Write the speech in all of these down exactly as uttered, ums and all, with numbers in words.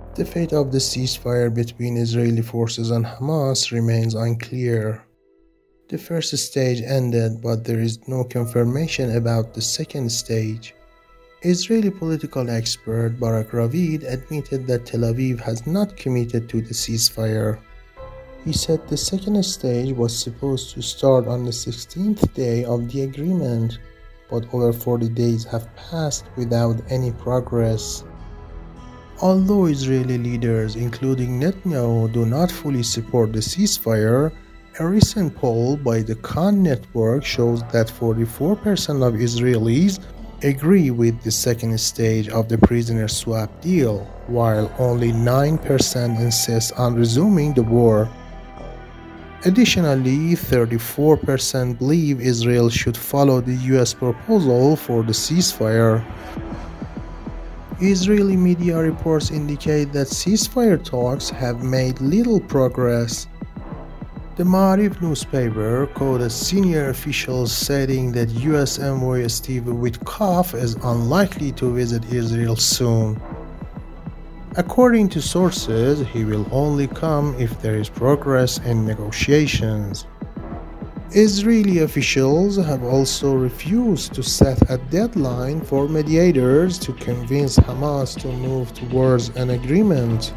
The fate of the ceasefire between Israeli forces and Hamas remains unclear. The first stage ended, but there is no confirmation about the second stage. Israeli political expert Barak Ravid admitted that Tel Aviv has not committed to the ceasefire. He said the second stage was supposed to start on the sixteenth day of the agreement, but over forty days have passed without any progress. Although Israeli leaders, including Netanyahu, do not fully support the ceasefire, a recent poll by the Khan Network shows that forty-four percent of Israelis agree with the second stage of the prisoner swap deal, while only nine percent insist on resuming the war. Additionally, thirty-four percent believe Israel should follow the U S proposal for the ceasefire. Israeli media reports indicate that ceasefire talks have made little progress. The Ma'ariv newspaper quoted senior officials stating that U S envoy Steve Witkoff is unlikely to visit Israel soon. According to sources, he will only come if there is progress in negotiations. Israeli officials have also refused to set a deadline for mediators to convince Hamas to move towards an agreement.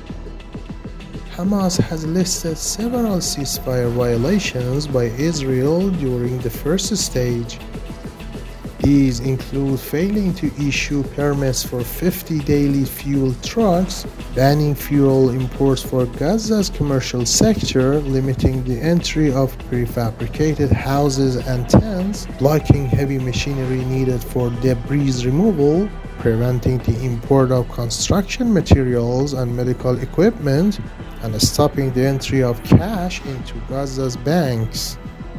Hamas has listed several ceasefire violations by Israel during the first stage. These include failing to issue permits for fifty daily fuel trucks, banning fuel imports for Gaza's commercial sector, limiting the entry of prefabricated houses and tents, blocking heavy machinery needed for debris removal, preventing the import of construction materials and medical equipment, and stopping the entry of cash into Gaza's banks.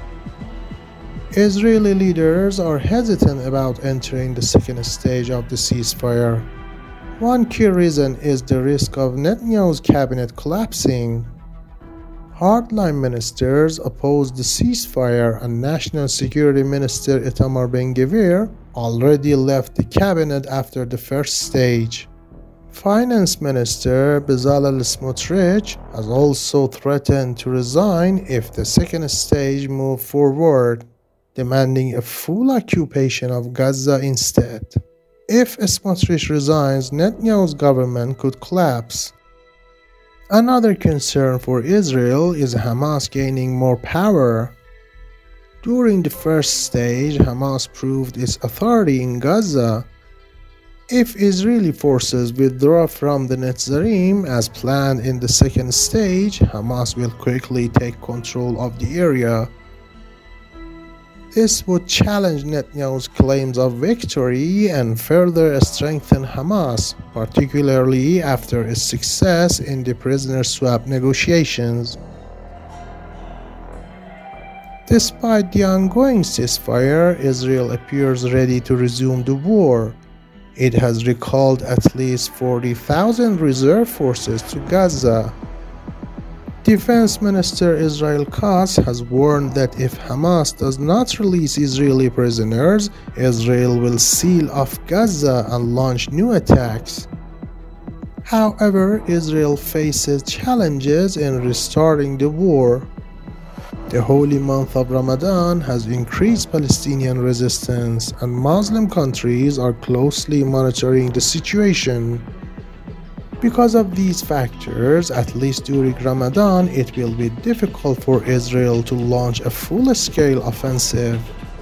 Israeli leaders are hesitant about entering the second stage of the ceasefire. One key reason is the risk of Netanyahu's cabinet collapsing. Hardline ministers opposed the ceasefire, and National Security Minister Itamar Ben-Gvir already left the cabinet after the first stage. Finance Minister Bezalel Smotrich has also threatened to resign if the second stage moves forward, demanding a full occupation of Gaza instead. If Smotrich resigns, Netanyahu's government could collapse. Another concern for Israel is Hamas gaining more power. During the first stage, Hamas proved its authority in Gaza. If Israeli forces withdraw from the Netzarim as planned in the second stage, Hamas will quickly take control of the area. This would challenge Netanyahu's claims of victory and further strengthen Hamas, particularly after its success in the prisoner swap negotiations. Despite the ongoing ceasefire, Israel appears ready to resume the war. It has recalled at least forty thousand reserve forces to Gaza. Defense Minister Israel Katz has warned that if Hamas does not release Israeli prisoners, Israel will seal off Gaza and launch new attacks. However, Israel faces challenges in restarting the war. The holy month of Ramadan has increased Palestinian resistance, and Muslim countries are closely monitoring the situation. Because of these factors, at least during Ramadan, it will be difficult for Israel to launch a full-scale offensive.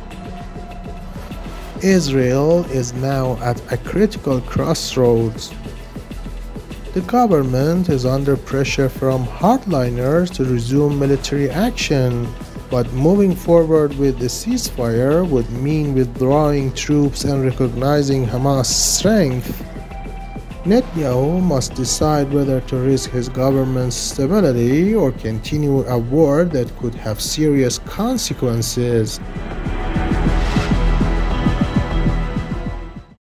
Israel is now at a critical crossroads. The government is under pressure from hardliners to resume military action, but moving forward with the ceasefire would mean withdrawing troops and recognizing Hamas' strength. Netanyahu must decide whether to risk his government's stability or continue a war that could have serious consequences.